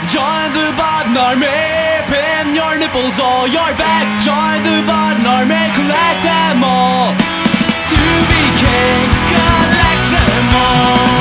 Join the Button Army, pin your nipples or your back. Join the Button Army, collect them all. To be king, collect them all.